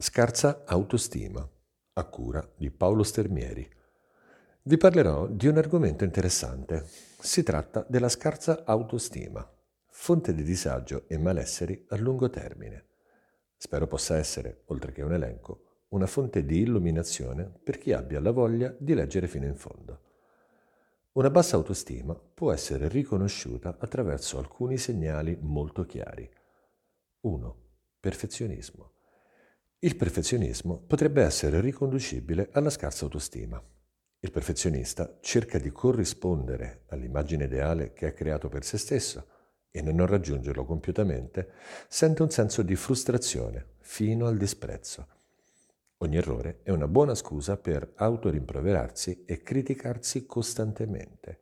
Scarsa autostima, a cura di Paolo Stermieri. Vi parlerò di un argomento interessante. Si tratta della scarsa autostima, fonte di disagio e malesseri a lungo termine. Spero possa essere, oltre che un elenco, una fonte di illuminazione per chi abbia la voglia di leggere fino in fondo. Una bassa autostima può essere riconosciuta attraverso alcuni segnali molto chiari. 1. Perfezionismo. Il perfezionismo potrebbe essere riconducibile alla scarsa autostima. Il perfezionista cerca di corrispondere all'immagine ideale che ha creato per se stesso e nel non raggiungerlo compiutamente sente un senso di frustrazione fino al disprezzo. Ogni errore è una buona scusa per autorimproverarsi e criticarsi costantemente.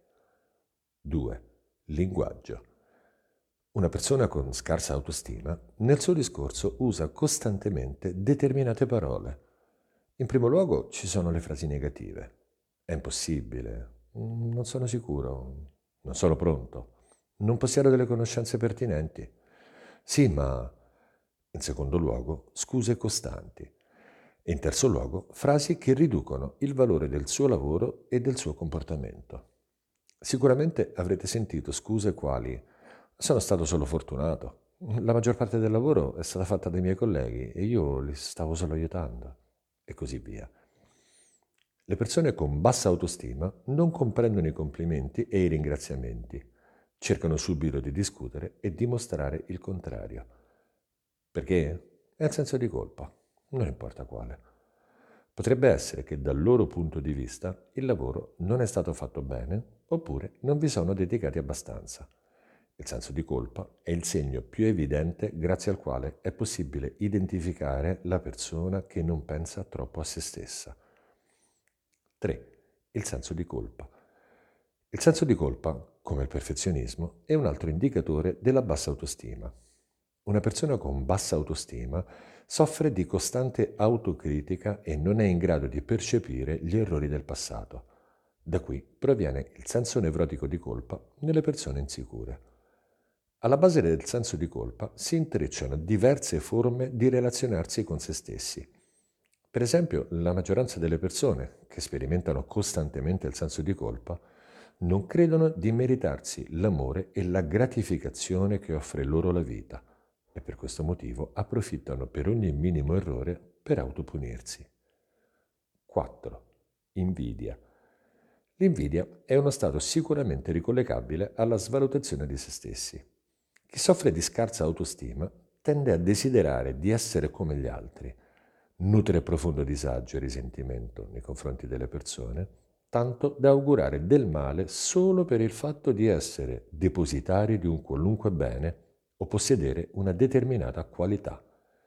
2. Linguaggio. Una persona con scarsa autostima nel suo discorso usa costantemente determinate parole. In primo luogo ci sono le frasi negative. È impossibile, non sono sicuro, non sono pronto, non possiedo delle conoscenze pertinenti. Sì, ma in secondo luogo scuse costanti. E in terzo luogo frasi che riducono il valore del suo lavoro e del suo comportamento. Sicuramente avrete sentito scuse quali sono stato solo fortunato. La maggior parte del lavoro è stata fatta dai miei colleghi e io li stavo solo aiutando. E così via. Le persone con bassa autostima non comprendono i complimenti e i ringraziamenti. Cercano subito di discutere e dimostrare il contrario. Perché? È il senso di colpa, non importa quale. Potrebbe essere che dal loro punto di vista il lavoro non è stato fatto bene oppure non vi sono dedicati abbastanza. Il senso di colpa è il segno più evidente grazie al quale è possibile identificare la persona che non pensa troppo a se stessa. 3. Il senso di colpa. Il senso di colpa, come il perfezionismo, è un altro indicatore della bassa autostima. Una persona con bassa autostima soffre di costante autocritica e non è in grado di percepire gli errori del passato. Da qui proviene il senso nevrotico di colpa nelle persone insicure. Alla base del senso di colpa si intrecciano diverse forme di relazionarsi con se stessi. Per esempio, la maggioranza delle persone che sperimentano costantemente il senso di colpa non credono di meritarsi l'amore e la gratificazione che offre loro la vita e per questo motivo approfittano per ogni minimo errore per autopunirsi. 4. Invidia. L'invidia è uno stato sicuramente ricollegabile alla svalutazione di se stessi. Chi soffre di scarsa autostima tende a desiderare di essere come gli altri, nutre profondo disagio e risentimento nei confronti delle persone, tanto da augurare del male solo per il fatto di essere depositari di un qualunque bene o possedere una determinata qualità.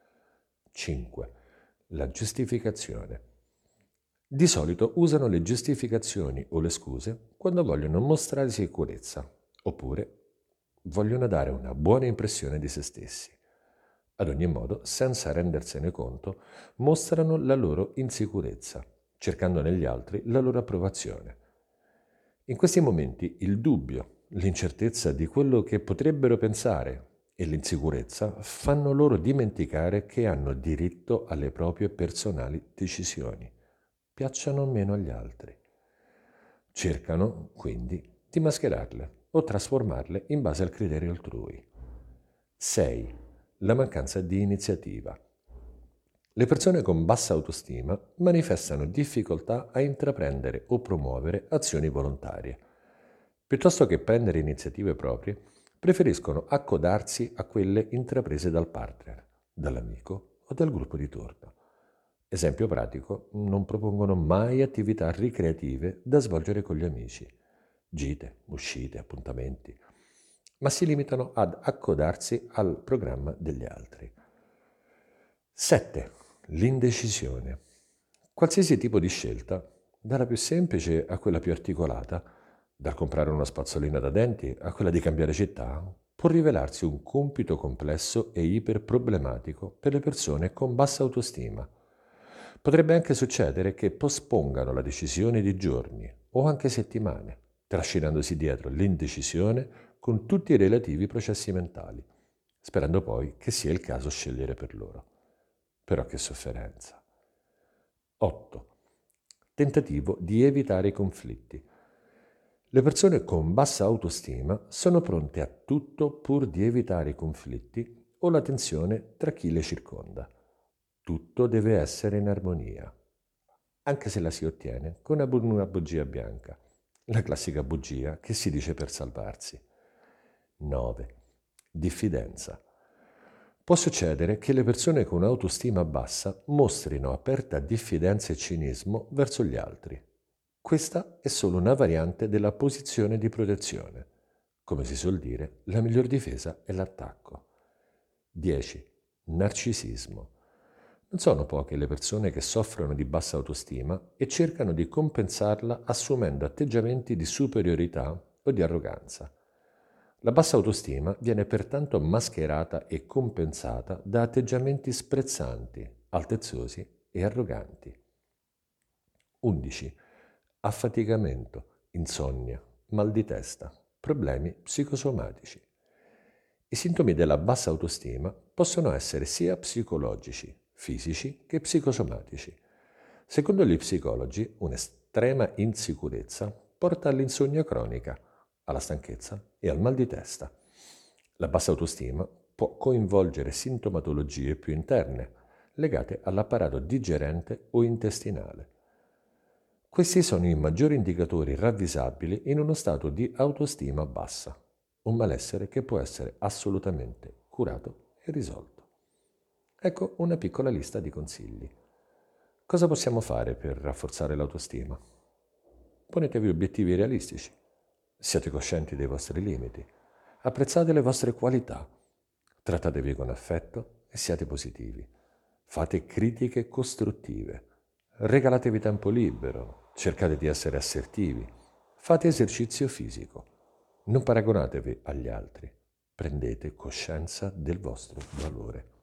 5. La giustificazione. Di solito usano le giustificazioni o le scuse quando vogliono mostrare sicurezza, oppure vogliono dare una buona impressione di se stessi. Ad ogni modo, senza rendersene conto, mostrano la loro insicurezza, cercando negli altri la loro approvazione. In questi momenti il dubbio, l'incertezza di quello che potrebbero pensare e l'insicurezza fanno loro dimenticare che hanno diritto alle proprie personali decisioni, piacciono o meno agli altri. Cercano, quindi, di mascherarle o trasformarle in base al criterio altrui. 6. La mancanza di iniziativa. Le persone con bassa autostima manifestano difficoltà a intraprendere o promuovere azioni volontarie. Piuttosto che prendere iniziative proprie, preferiscono accodarsi a quelle intraprese dal partner, dall'amico o dal gruppo di turno. Esempio pratico, non propongono mai attività ricreative da svolgere con gli amici, gite, uscite, appuntamenti, ma si limitano ad accodarsi al programma degli altri. 7. L'indecisione. Qualsiasi tipo di scelta, dalla più semplice a quella più articolata, dal comprare una spazzolina da denti a quella di cambiare città, può rivelarsi un compito complesso e iperproblematico per le persone con bassa autostima. Potrebbe anche succedere che pospongano la decisione di giorni o anche settimane, trascinandosi dietro l'indecisione con tutti i relativi processi mentali, sperando poi che sia il caso scegliere per loro. Però che sofferenza. 8. Tentativo di evitare i conflitti. Le persone con bassa autostima sono pronte a tutto pur di evitare i conflitti o la tensione tra chi le circonda. Tutto deve essere in armonia, anche se la si ottiene con una bugia bianca, la classica bugia che si dice per salvarsi. 9. Diffidenza. Può succedere che le persone con autostima bassa mostrino aperta diffidenza e cinismo verso gli altri. Questa è solo una variante della posizione di protezione. Come si suol dire, la miglior difesa è l'attacco. 10. Narcisismo. Non sono poche le persone che soffrono di bassa autostima e cercano di compensarla assumendo atteggiamenti di superiorità o di arroganza. La bassa autostima viene pertanto mascherata e compensata da atteggiamenti sprezzanti, altezzosi e arroganti. 11. Affaticamento, insonnia, mal di testa, problemi psicosomatici. I sintomi della bassa autostima possono essere sia psicologici, fisici che psicosomatici. Secondo gli psicologi, un'estrema insicurezza porta all'insonnia cronica, alla stanchezza e al mal di testa. La bassa autostima può coinvolgere sintomatologie più interne, legate all'apparato digerente o intestinale. Questi sono i maggiori indicatori ravvisabili in uno stato di autostima bassa, un malessere che può essere assolutamente curato e risolto. Ecco una piccola lista di consigli. Cosa possiamo fare per rafforzare l'autostima? Ponetevi obiettivi realistici. Siate coscienti dei vostri limiti. Apprezzate le vostre qualità. Trattatevi con affetto e siate positivi. Fate critiche costruttive. Regalatevi tempo libero. Cercate di essere assertivi. Fate esercizio fisico. Non paragonatevi agli altri. Prendete coscienza del vostro valore.